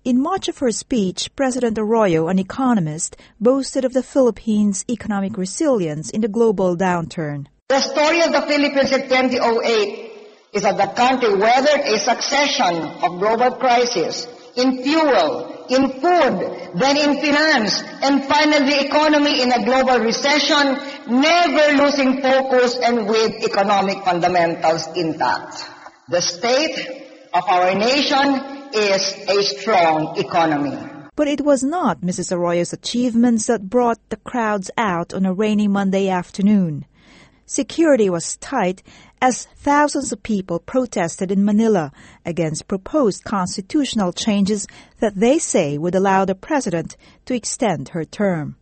In much of her speech, President Arroyo, an economist, boasted of the Philippines' economic resilience in the global downturn. The story of the Philippines in 2008 is that the country weathered a succession of global crises in fuel, in food, then in finance, and finally the economy in a global recession, never losing focus and with economic fundamentals intact. The state of our nation is a strong economy. But it was not Mrs. Arroyo's achievements that brought the crowds out on a rainy Monday afternoon. Security was tight as thousands of people protested in Manila against proposed constitutional changes that they say would allow the president to extend her term.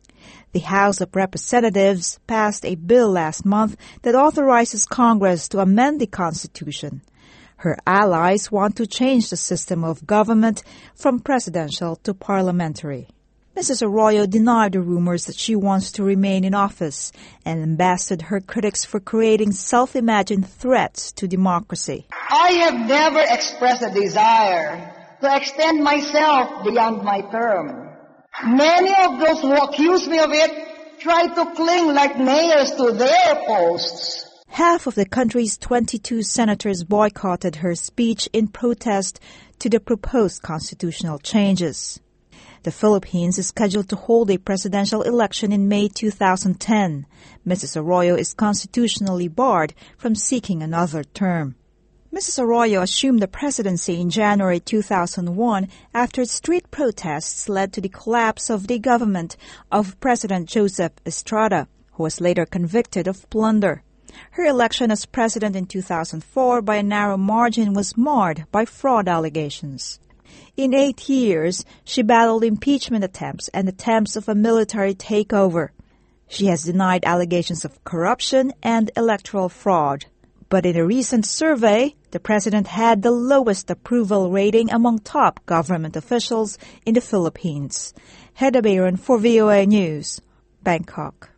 The House of Representatives passed a bill last month that authorizes Congress to amend the Constitution. Her allies want to change the system of government from presidential to parliamentary. Mrs. Arroyo denied the rumors that she wants to remain in office and lambasted her critics for creating self-imagined threats to democracy. I have never expressed a desire to extend myself beyond my term. Many of those who accuse me of it try to cling like nails to their posts. Half of the country's 22 senators boycotted her speech in protest to the proposed constitutional changes. The Philippines is scheduled to hold a presidential election in May 2010. Mrs. Arroyo is constitutionally barred from seeking another term. Mrs. Arroyo assumed the presidency in January 2001 after street protests led to the collapse of the government of President Joseph Estrada, who was later convicted of plunder. Her election as president in 2004 by a narrow margin was marred by fraud allegations. In 8 years, she battled impeachment attempts and attempts of a military takeover. She has denied allegations of corruption and electoral fraud. But in a recent survey, the president had the lowest approval rating among top government officials in the Philippines. Hedda Bayron for VOA News, Bangkok.